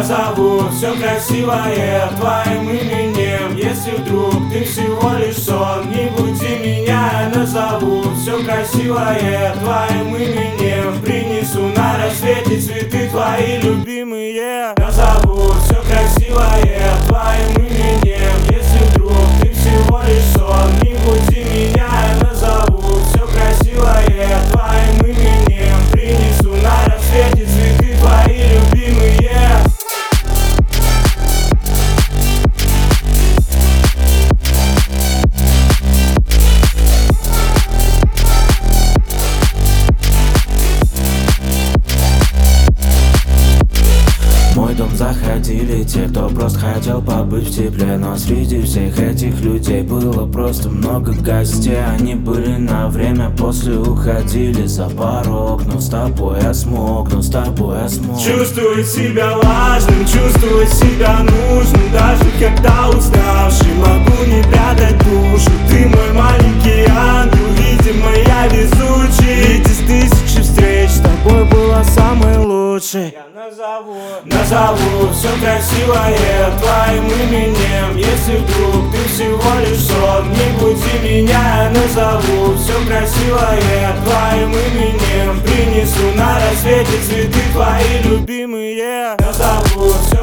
Назову все красивое твоим именем. Если вдруг ты всего лишь сон, не буди меня. Назову все красивое твоим именем. Принесу на рассвете цветы твои любимые. Назову все красивое твоим именем. Если вдруг ты всего лишь сон, не буди меня. Назову все красивое твоим именем. Принесу на рассвете цветы твои любимые. В мой дом заходили те, кто просто хотел побыть в тепле. Но среди всех этих людей было просто много гостей. Они были на время, после уходили за порог. Но с тобой я смог, но с тобой я смог Чувствовать себя важным, чувствовать себя нужным. Даже когда уставший, могу не прятать душу. Ты мой маленький ангел, видимо я везучий. Ведь из тысячи встреч с тобой была самой лучшей. Назову все красивое твоим именем. Если вдруг ты всего лишь сон, не буди меня. Назову все красивое твоим именем. Принесу на рассвете цветы твои любимые. Назову все